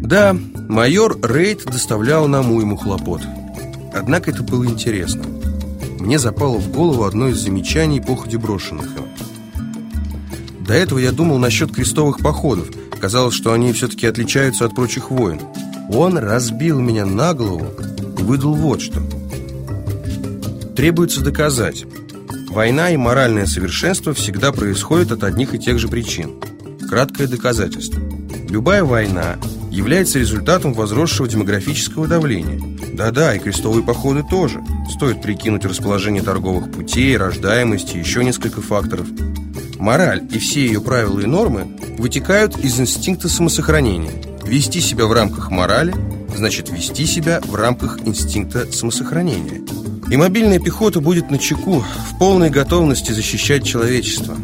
Да, майор Рейд доставлял нам уйму хлопот. Однако это было интересно. Мне запало в голову одно из замечаний, походе брошенных им. До этого я думал насчет крестовых походов. Казалось, что они все-таки отличаются от прочих войн. Он разбил меня на голову и выдал вот что. Требуется доказать: война и моральное совершенство всегда происходят от одних и тех же причин. Краткое доказательство: любая война является результатом возросшего демографического давления. Да-да, и крестовые походы тоже. Стоит прикинуть расположение торговых путей, рождаемость и еще несколько факторов. Мораль и все ее правила и нормы вытекают из инстинкта самосохранения. Вести себя в рамках морали значит вести себя в рамках инстинкта самосохранения. И мобильная пехота будет начеку, в полной готовности защищать человечество.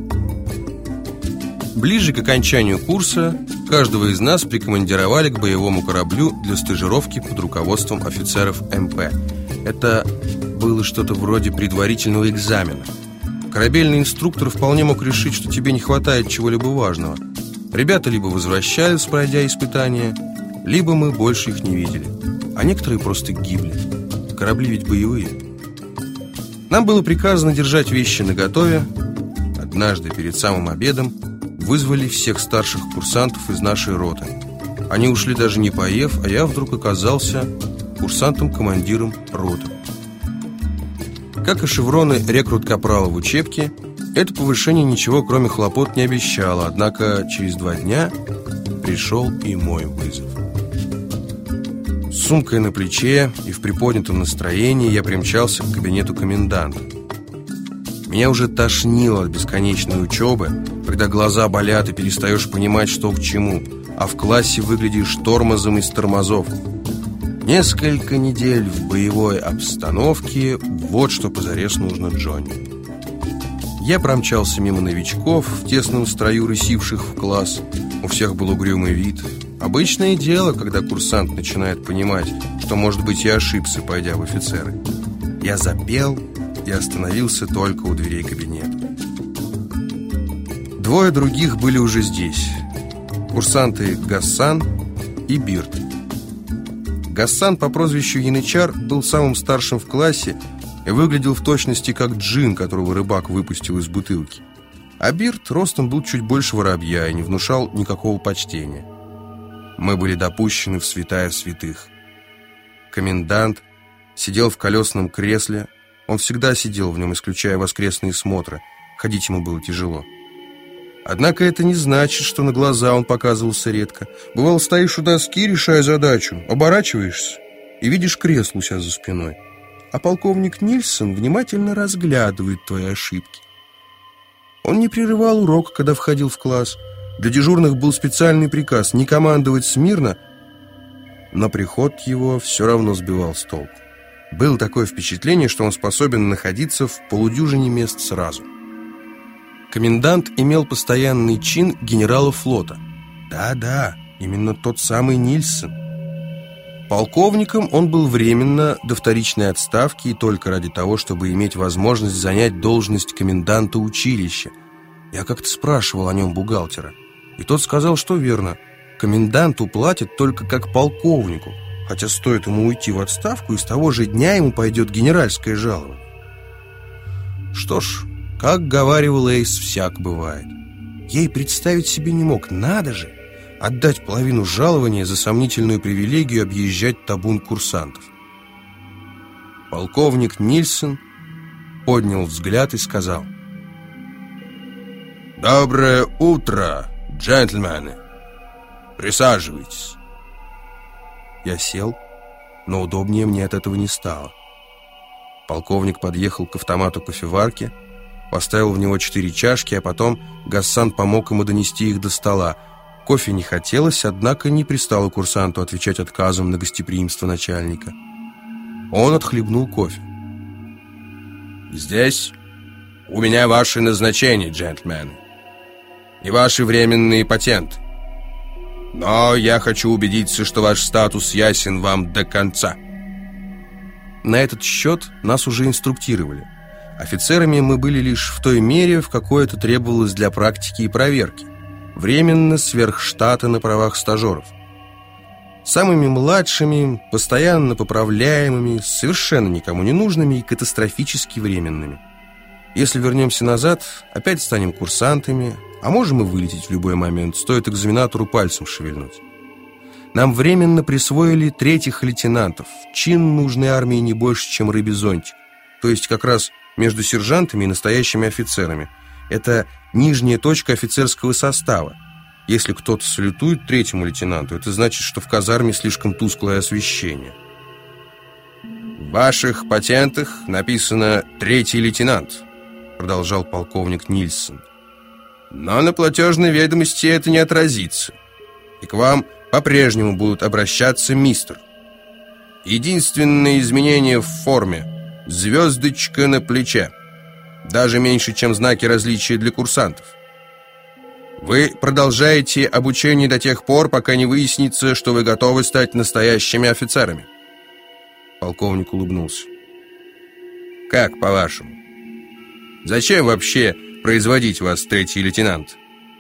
Ближе к окончанию курса каждого из нас прикомандировали к боевому кораблю для стажировки под руководством офицеров МП. Это было что-то вроде предварительного экзамена. Корабельный инструктор вполне мог решить, что тебе не хватает чего-либо важного. Ребята либо возвращались, пройдя испытания, либо мы больше их не видели. А некоторые просто гибли. Корабли ведь боевые. Нам было приказано держать вещи наготове. Однажды перед самым обедом вызвали всех старших курсантов из нашей роты. Они ушли даже не поев, а я вдруг оказался курсантом-командиром роты. Как и шевроны рекрут-капрала в учебке, это повышение ничего, кроме хлопот, не обещало. Однако через 2 дня пришел и мой вызов. С сумкой на плече и в приподнятом настроении я примчался к кабинету коменданта. Меня уже тошнило от бесконечной учебы, когда глаза болят и перестаешь понимать, что к чему, а в классе выглядишь тормозом из тормозов. Несколько недель в боевой обстановке — вот что позарез нужно Джонни. Я промчался мимо новичков в тесном строю рысивших в класс. У всех был угрюмый вид. Обычное дело, когда курсант начинает понимать, что, может быть, и ошибся, пойдя в офицеры. Я запел и остановился только у дверей кабинета. 2 других были уже здесь. Курсанты Гассан и Бирд. Гассан по прозвищу Янычар был самым старшим в классе и выглядел в точности как джин, которого рыбак выпустил из бутылки. А Бирд ростом был чуть больше воробья и не внушал никакого почтения. Мы были допущены в святая святых. Комендант сидел в колесном кресле. Он всегда сидел в нем, исключая воскресные смотры. Ходить ему было тяжело. Однако это не значит, что на глаза он показывался редко. Бывало, стоишь у доски, решая задачу, оборачиваешься и видишь кресло у себя за спиной. А полковник Нильсон внимательно разглядывает твои ошибки. Он не прерывал урок, когда входил в класс. Для дежурных был специальный приказ не командовать смирно, но приход его все равно сбивал с толку. Было такое впечатление, что он способен находиться в полудюжине мест сразу. Комендант имел постоянный чин генерала флота. Да-да, именно тот самый Нильсон. Полковником он был временно до вторичной отставки и только ради того, чтобы иметь возможность занять должность коменданта училища. Я как-то спрашивал о нем бухгалтера, и тот сказал, что верно. Коменданту платят только как полковнику, хотя стоит ему уйти в отставку, и с того же дня ему пойдет генеральское жалование. Что ж, как говаривал Эйс, всяк бывает. Я и представить себе не мог, надо же, отдать половину жалования за сомнительную привилегию объезжать табун курсантов. Полковник Нильсон поднял взгляд и сказал: «Доброе утро, джентльмены! Присаживайтесь». Я сел, но удобнее мне от этого не стало. Полковник подъехал к автомату кофеварки, поставил в него 4 чашки, а потом Гассан помог ему донести их до стола. Кофе не хотелось, однако не пристало курсанту отвечать отказом на гостеприимство начальника. Он отхлебнул кофе. «Здесь у меня ваши назначения, джентльмены, и ваши временные патенты. Но я хочу убедиться, что ваш статус ясен вам до конца». На этот счет нас уже инструктировали. Офицерами мы были лишь в той мере, в какой это требовалось для практики и проверки. Временно сверх штата на правах стажеров. Самыми младшими, постоянно поправляемыми, совершенно никому не нужными и катастрофически временными. Если вернемся назад, опять станем курсантами, а можем и вылететь в любой момент, стоит экзаменатору пальцем шевельнуть. Нам временно присвоили третьих лейтенантов, чин нужной армии не больше, чем рыбий зонтик, то есть как раз между сержантами и настоящими офицерами. Это нижняя точка офицерского состава. Если кто-то салютует третьему лейтенанту, это значит, что в казарме слишком тусклое освещение. «В ваших патентах написано «третий лейтенант», — продолжал полковник Нильсон. «Но на платежной ведомости это не отразится, и к вам по-прежнему будут обращаться мистер. Единственное изменение в форме — звездочка на плече, даже меньше, чем знаки различия для курсантов. Вы продолжаете обучение до тех пор, пока не выяснится, что вы готовы стать настоящими офицерами». Полковник улыбнулся. «Как, по-вашему? Зачем вообще производить вас третий лейтенант?»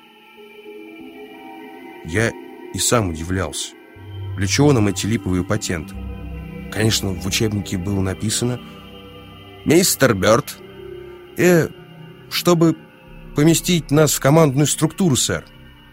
Я и сам удивлялся. Для чего нам эти липовые патенты? Конечно, в учебнике было написано «Мистер Бёрд», чтобы поместить нас в командную структуру, сэр.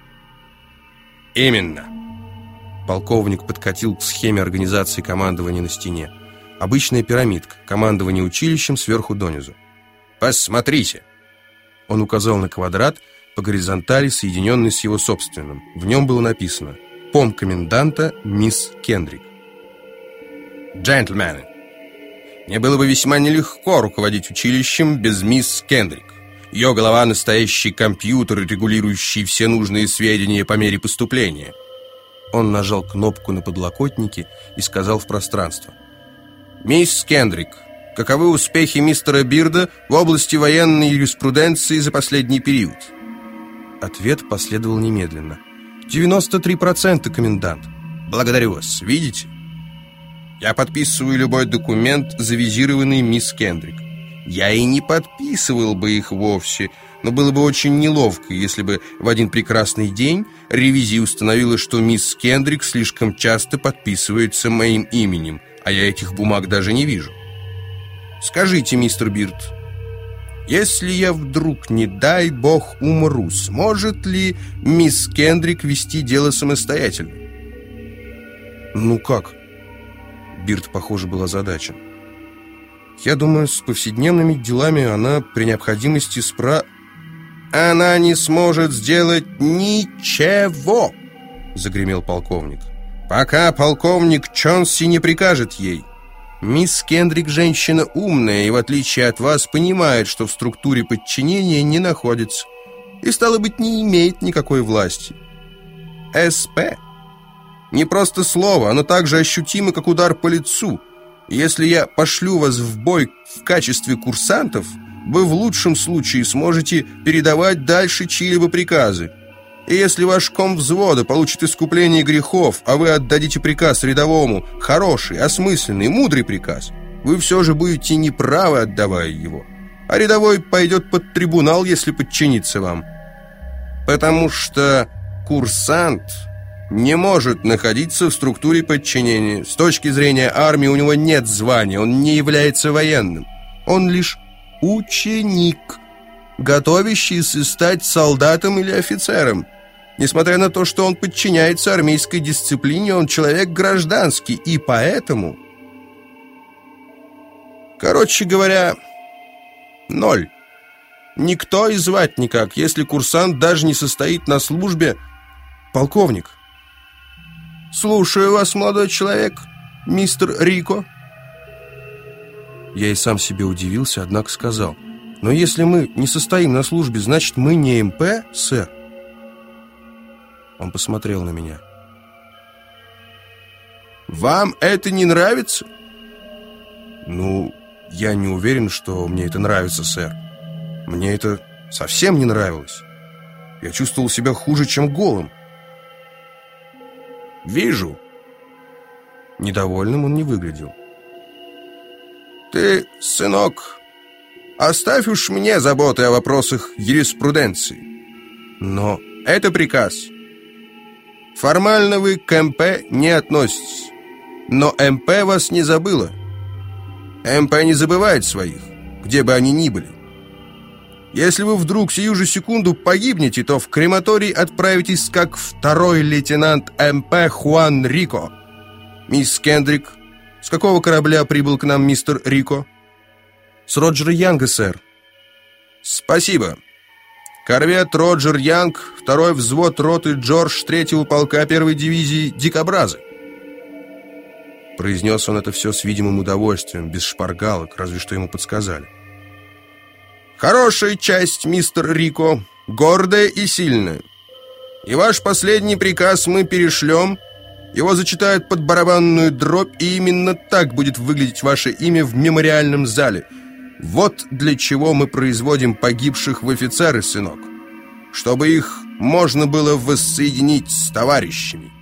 «Именно». Полковник подкатил к схеме организации командования на стене. Обычная пирамидка, командование училищем сверху донизу. «Посмотрите!» Он указал на квадрат по горизонтали, соединенный с его собственным. В нем было написано «Пом коменданта мисс Кендрик». «Джентльмены, мне было бы весьма нелегко руководить училищем без мисс Кендрик. Ее голова — настоящий компьютер, регулирующий все нужные сведения по мере поступления». Он нажал кнопку на подлокотнике и сказал в пространство: «Мисс Кендрик, каковы успехи мистера Бирда в области военной юриспруденции за последний период?» Ответ последовал немедленно. 93%, комендант. «Благодарю вас. Видите? Я подписываю любой документ, завизированный мисс Кендрик. Я и не подписывал бы их вовсе, но было бы очень неловко, если бы в один прекрасный день ревизия установила, что мисс Кендрик слишком часто подписывается моим именем, а я этих бумаг даже не вижу. Скажите, мистер Бирд, если я вдруг, не дай бог, умру, сможет ли мисс Кендрик вести дело самостоятельно?» «Ну как?» Бирд, похоже, был озадачен. «Я думаю, с повседневными делами она при необходимости «Она не сможет сделать ничего!» — загремел полковник. «Пока полковник Чонси не прикажет ей. Мисс Кендрик женщина умная и, в отличие от вас, понимает, что в структуре подчинения не находится и, стало быть, не имеет никакой власти. СП не просто слово, оно также ощутимо, как удар по лицу. Если я пошлю вас в бой в качестве курсантов, вы в лучшем случае сможете передавать дальше чьи-либо приказы. И если ваш комвзвода получит искупление грехов, а вы отдадите приказ рядовому, хороший, осмысленный, мудрый приказ, вы все же будете неправы, отдавая его. А рядовой пойдет под трибунал, если подчинится вам. Потому что курсант не может находиться в структуре подчинения. С точки зрения армии у него нет звания, он не является военным. Он лишь ученик, готовящийся стать солдатом или офицером. Несмотря на то, что он подчиняется армейской дисциплине, он человек гражданский, и поэтому... Короче говоря, 0. Никто и звать никак, если курсант даже не состоит на службе. Полковник. Слушаю вас, молодой человек, мистер Рико. Я и сам себе удивился, однако сказал: но если мы не состоим на службе, значит, мы не МП, сэр. Он посмотрел на меня. Вам это не нравится? Ну, я не уверен, что мне это нравится, сэр. Мне это совсем не нравилось. Я чувствовал себя хуже, чем голым. Вижу. Недовольным он не выглядел. Ты, сынок, оставь уж мне заботы о вопросах юриспруденции. Но это приказ. Формально вы к МП не относитесь, но МП вас не забыла. МП не забывает своих, где бы они ни были. Если вы вдруг сию же секунду погибнете, то в крематорий отправитесь как второй лейтенант МП Хуан Рико. Мисс Кендрик, с какого корабля прибыл к нам мистер Рико? С Роджера Янга, сэр. Спасибо. Корвет Роджер Янг, второй взвод роты Джордж 3-го полка 1-й дивизии «Дикобразы». Произнес он это все с видимым удовольствием, без шпаргалок, разве что ему подсказали. Хорошая часть, мистер Рико, гордая и сильная. И ваш последний приказ мы перешлем. Его зачитают под барабанную дробь, и именно так будет выглядеть ваше имя в мемориальном зале. Вот для чего мы производим погибших в офицеры, сынок. Чтобы их можно было воссоединить с товарищами.